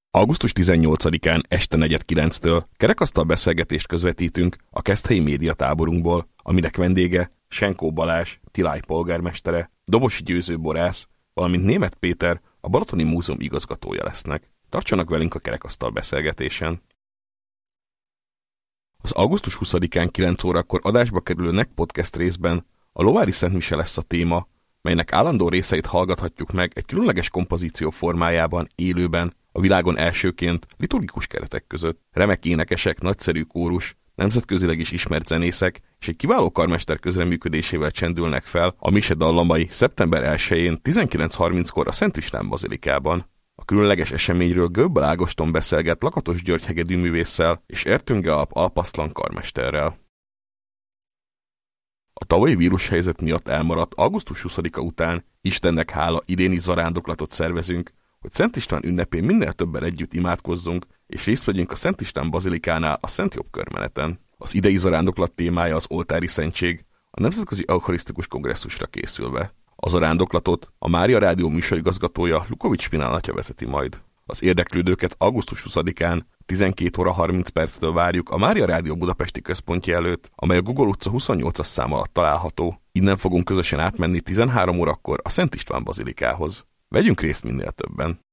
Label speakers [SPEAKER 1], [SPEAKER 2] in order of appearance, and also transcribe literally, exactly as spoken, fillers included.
[SPEAKER 1] augusztus tizennyolcadikán este negyed kilenctől kerekasztal beszélgetést közvetítünk a keszthelyi médiatáborunkból, aminek vendége Senkó Balázs, Tilay polgármestere, Dobosi Győző borász, valamint Németh Péter, a Balatoni Múzeum igazgatója lesznek. Tartsanak velünk a kerekasztal beszélgetésen! Az augusztus huszadikán kilenc órakor adásba kerülő Nek Podcast részben a Lovári Szentmise lesz a téma, melynek állandó részeit hallgathatjuk meg egy különleges kompozíció formájában, élőben, a világon elsőként, liturgikus keretek között. Remek énekesek, nagyszerű kórus, nemzetközileg is ismert zenészek és egy kiváló karmester közreműködésével csendülnek fel a mise dallamai szeptember elsején tizenkilenc harminckor a Szent István bazilikában. A különleges eseményről Göbbel Ágoston beszélget Lakatos György hegedűművésszel és Ertünge Alp alpasztlan karmesterrel. A tavalyi vírushelyzet miatt elmaradt augusztus huszadika után Istennek hála idéni zarándoklatot szervezünk, hogy Szent István ünnepén minél többen együtt imádkozzunk, és részt vegyünk a Szent István bazilikánál a Szent Jobb körmeneten. Az idei zarándoklat témája az oltári szentség, a Nemzetközi Eucharisztikus Kongresszusra készülve. A zarándoklatot a Mária Rádió műsorigazgatója Lukovics Milán atya vezeti majd. Az érdeklődőket augusztus huszadikán tizenkét óra harminc perctől várjuk a Mária Rádió budapesti központja előtt, amely a Gugol utca huszonnyolcas szám alatt található. Innen fogunk közösen átmenni tizenhárom órakor a Szent István bazilikához. Vegyünk részt minél többen!